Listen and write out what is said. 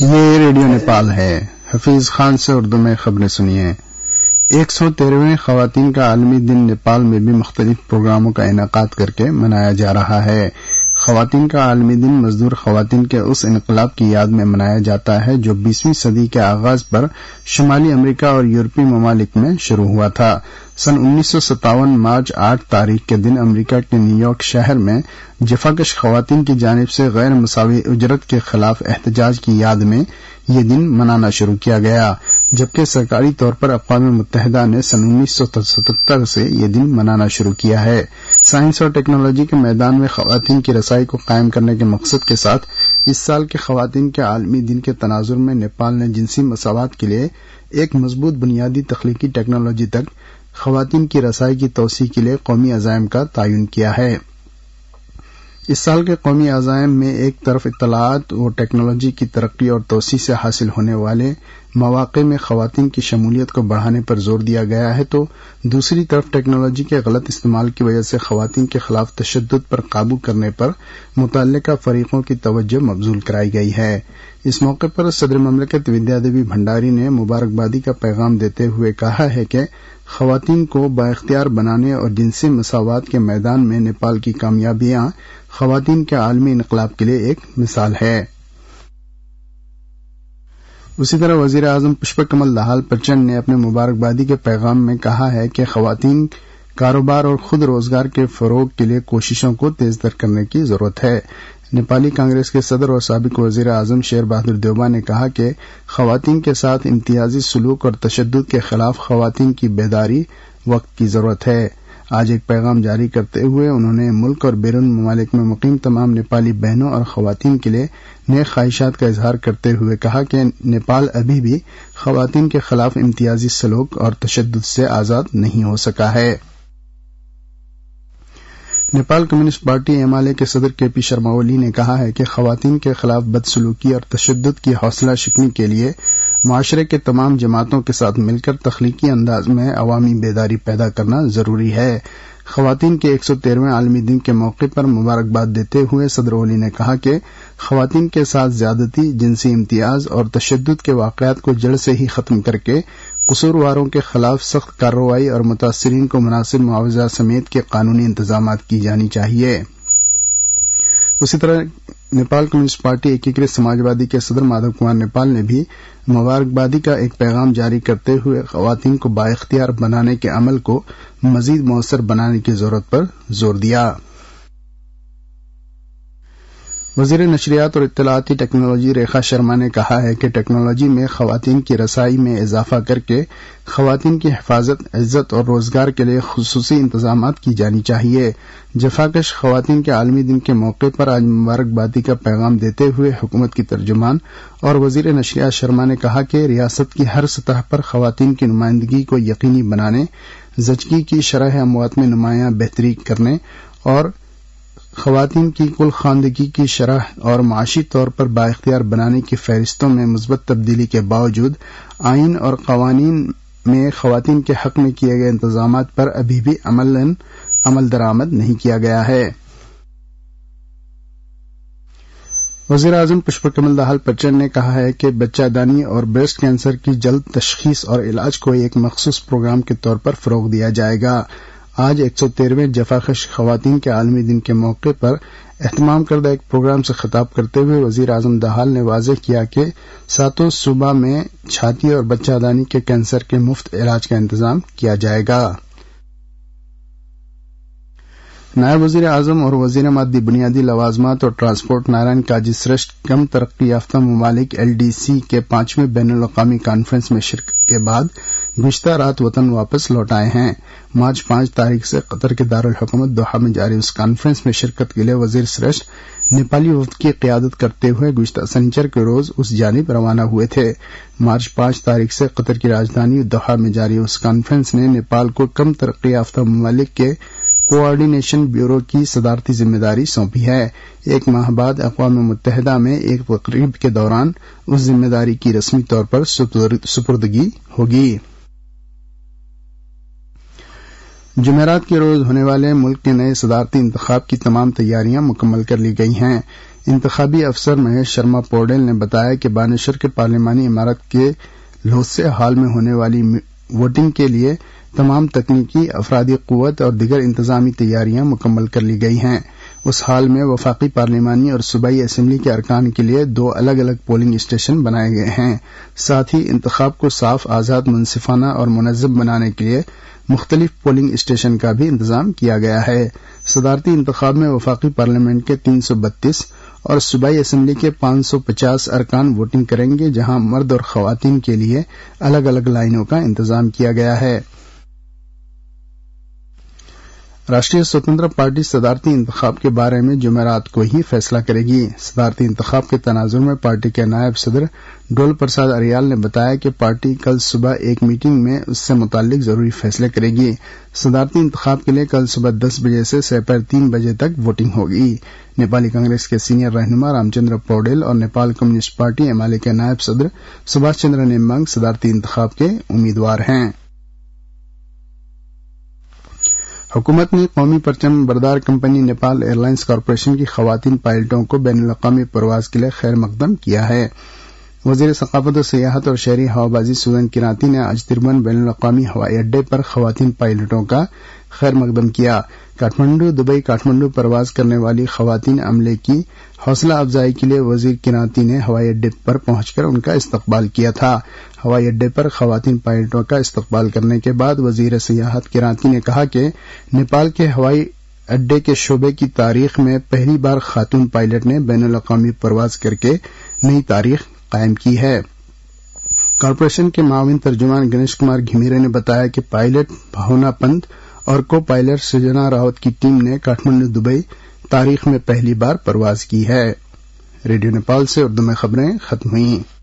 یہ ریڈیو نیپال ہے۔ حفیظ خان سے اردو میں خبریں سنیے۔ 113ویں خواتین کا عالمی دن نیپال میں بھی مختلف پروگراموں کا انعقاد کر کے منایا جا رہا ہے۔ خواتین کا عالمی دن مزدور خواتین کے اس انقلاب کی یاد میں منایا جاتا ہے جو 20ویں صدی کے آغاز پر شمالی امریکہ اور یورپی ممالک میں شروع ہوا تھا۔ سن 1957 مارچ 8 تاریخ کے دن امریکہ کے نیو یارک شہر میں جفاکش خواتین کی جانب سے غیر مساوی اجرت کے خلاف احتجاج کی یاد میں یہ دن منانا شروع کیا گیا، جبکہ سرکاری طور پر اقوام متحدہ نے سن 1977 سے یہ دن منانا شروع کیا ہے۔ سائنس اور ٹیکنالوجی کے میدان میں خواتین کی رسائی کو قائم کرنے کے مقصد کے ساتھ اس سال کے خواتین کے عالمی دن کے تناظر میں نیپال نے جنسی مساوات کے لیے ایک مضبوط بنیادی تخلیقی ٹیکنالوجی تک خواتین کی رسائی کی توسیع کے لیے قومی عزائم کا تعین کیا ہے۔ اس سال کے قومی عزائم میں ایک طرف اطلاعات و ٹیکنالوجی کی ترقی اور توسیع سے حاصل ہونے والے مواقع میں خواتین کی شمولیت کو بڑھانے پر زور دیا گیا ہے، تو دوسری طرف ٹیکنالوجی کے غلط استعمال کی وجہ سے خواتین کے خلاف تشدد پر قابو کرنے پر متعلقہ فریقوں کی توجہ مبذول کرائی گئی ہے۔ اس موقع پر صدر مملکت ودیا دیوی بھنڈاری نے مبارکبادی کا پیغام دیتے ہوئے کہا ہے کہ خواتین کو بااختیار بنانے اور جنسی مساوات کے میدان میں نیپال کی کامیابیاں خواتین کے عالمی انقلاب کے لیے ایک مثال ہے۔ اسی طرح وزیر اعظم پشپا کمل دہال پچنڈ نے اپنے مبارکبادی کے پیغام میں کہا ہے کہ خواتین کاروبار اور خود روزگار کے فروغ کے لیے کوششوں کو تیز تر کرنے کی ضرورت ہے۔ نیپالی کانگریس کے صدر اور سابق وزیر اعظم شیر بہادر دیوبا نے کہا کہ خواتین کے ساتھ امتیازی سلوک اور تشدد کے خلاف خواتین کی بیداری وقت کی ضرورت ہے۔ آج ایک پیغام جاری کرتے ہوئے انہوں نے ملک اور بیرون ممالک میں مقیم تمام نیپالی بہنوں اور خواتین کے لیے نیک خواہشات کا اظہار کرتے ہوئے کہا کہ نیپال ابھی بھی خواتین کے خلاف امتیازی سلوک اور تشدد سے آزاد نہیں ہو سکا ہے۔ Nepal communist party M L A کے صدر کے پی شرما اولی نے کہا ہے کہ خواتین کے خلاف بدسلوکی اور تشدد کی حوصلہ شکنی کے لیے معاشرے کے تمام جماعتوں کے ساتھ مل کر تخلیقی انداز میں عوامی بیداری پیدا کرنا ضروری ہے۔ خواتین کے 113ویں عالمی دن کے موقع پر مبارکباد دیتے ہوئے صدر اولی نے کہا کہ خواتین کے ساتھ زیادتی، جنسی امتیاز اور تشدد کے واقعات کو جڑ سے ہی ختم کر کے قصورواروں کے خلاف سخت کارروائی اور متاثرین کو مناسب معاوضہ سمیت کے قانونی انتظامات کی جانی چاہیے۔ اسی طرح نیپال کمیونسٹ پارٹی ایکیکرت سماجوادی کے صدر مادھو کمار نیپال نے بھی مبارکبادی کا ایک پیغام جاری کرتے ہوئے خواتین کو بااختیار بنانے کے عمل کو مزید مؤثر بنانے کی ضرورت پر زور دیا۔ وزیر نشریات اور اطلاعاتی ٹیکنالوجی ریکھا شرما نے کہا ہے کہ ٹیکنالوجی میں خواتین کی رسائی میں اضافہ کر کے خواتین کی حفاظت، عزت اور روزگار کے لیے خصوصی انتظامات کی جانی چاہیے۔ جفاکش خواتین کے عالمی دن کے موقع پر آج مبارکبادی کا پیغام دیتے ہوئے حکومت کی ترجمان اور وزیر نشریات شرما نے کہا کہ ریاست کی ہر سطح پر خواتین کی نمائندگی کو یقینی بنانے، زچگی کی شرح اموات میں نمایاں بہتری کرنے اور خواتین کی کل خواندگی کی شرح اور معاشی طور پر بااختیار بنانے کی فہرستوں میں مثبت تبدیلی کے باوجود آئین اور قوانین میں خواتین کے حق میں کیے گئے انتظامات پر ابھی بھی عمل درآمد نہیں کیا گیا ہے۔ وزیر اعظم پشپا کمل دہال پچنڈ نے کہا ہے کہ بچہ دانی اور بریسٹ کینسر کی جلد تشخیص اور علاج کو ایک مخصوص پروگرام کے طور پر فروغ دیا جائے گا۔ آج 113ویں جفاکش خواتین کے عالمی دن کے موقع پر اہتمام کردہ ایک پروگرام سے خطاب کرتے ہوئے وزیر اعظم دہال نے واضح کیا کہ 7 صوبہ میں چھاتی اور بچہ دانی کے کینسر کے مفت علاج کا انتظام کیا جائے گا۔ نائب وزیر اعظم اور وزیر مادی بنیادی لوازمات اور ٹرانسپورٹ نارائن کاجی سرشٹ کم ترقی یافتہ ممالک LDC کے 5ویں بین الاقوامی کانفرنس میں شرکت کے بعد گزشتہ رات وطن واپس لوٹ آئے ہیں۔ مارچ 5 تاریخ سے قطر کے دارالحکومت دوحہ میں جاری اس کانفرنس میں شرکت کے لیے وزیر سرشٹ نیپالی وفد کی قیادت کرتے ہوئے گزشتہ سنیچر کے روز اس جانب روانہ ہوئے تھے۔ مارچ 5 تاریخ سے قطر کی راجدھانی دوحہ میں جاری اس کانفرنس نے نیپال کو کم ترقی یافتہ ممالک کے کوآرڈینیشن بیورو کی صدارتی ذمہ داری سونپی ہے۔ ایک ماہ بعد اقوام متحدہ میں ایک تقریب کے دوران اس ذمہ داری کی رسمی طور پر سپردگی ہوگی۔ جمعرات کے روز ہونے والے ملک کے نئے صدارتی انتخاب کی تمام تیاریاں مکمل کر لی گئی ہیں۔ انتخابی افسر مہیش شرما پوڈیل نے بتایا کہ بانیشور کے پارلیمانی عمارت کے لوسے ہال میں ہونے والی ووٹنگ کے لیے تمام تکنیکی، افرادی قوت اور دیگر انتظامی تیاریاں مکمل کر لی گئی ہیں۔ اس ہال میں وفاقی پارلیمانی اور صوبائی اسمبلی کے ارکان کے لیے 2 الگ الگ پولنگ اسٹیشن بنائے گئے ہیں۔ ساتھ ہی انتخاب کو صاف، آزاد، منصفانہ اور منظم بنانے کے لیے مختلف پولنگ اسٹیشن کا بھی انتظام کیا گیا ہے۔ صدارتی انتخاب میں وفاقی پارلیمنٹ کے 332 اور صوبائی اسمبلی کے 550 ارکان ووٹنگ کریں گے، جہاں مرد اور خواتین کے لیے الگ الگ لائنوں کا انتظام کیا گیا ہے۔ راشٹریہ سوتنترا پارٹی صدارتی انتخاب کے بارے میں جمعرات کو ہی فیصلہ کرے گی۔ صدارتی انتخاب کے تناظر میں پارٹی کے نائب صدر ڈول پرساد اریال نے بتایا کہ پارٹی کل صبح ایک میٹنگ میں اس سے متعلق ضروری فیصلے کرے گی۔ صدارتی انتخاب کے لیے کل صبح 10 بجے سے سپہر 3 بجے تک ووٹنگ ہوگی۔ نیپالی کانگریس کے سینئر رہنما رام چندر پوڈیل اور نیپال کمیونسٹ پارٹی MLA کے نائب صدر سبھاش چندر نیمبانگ صدارتی انتخاب کے امیدوار ہیں۔ حکومت نے قومی پرچم بردار company Nepal airlines corporation کی خواتین پائلٹوں کو بین الاقوامی پرواز کے لیے خیر مقدم کیا ہے۔ وزیر ثقافت و سیاحت اور شہری ہوابازی سوزن کرانتی نے آج تربن بین الاقوامی ہوائی اڈے پر خواتین پائلٹوں کا خیر مقدم کیا۔ کاٹمنڈو دبئی کاٹمنڈو پرواز کرنے والی خواتین عملے کی حوصلہ افزائی کے لیے وزیر کرانتی نے ہوائی اڈے پر پہنچ کر ان کا استقبال کیا تھا۔ ہوائی اڈے پر خواتین پائلٹوں کا استقبال کرنے کے بعد وزیر سیاحت کرانتی نے کہا کہ نیپال کے ہوائی اڈے کے شعبے کی تاریخ میں پہلی بار خاتون پائلٹ نے بین الاقوامی پرواز کر کے نئی تاریخ قائم کی ہے۔ کارپوریشن کے معاون ترجمان گنیش کمار گھمیرے نے بتایا کہ پائلٹ بھاونا پنت اور کو پائلٹ سجنا راوت کی ٹیم نے کاٹمنڈو دبئی تاریخ میں پہلی بار پرواز کی ہے۔ ریڈیو نیپال سے اردو میں خبریں ختم ہوئیں۔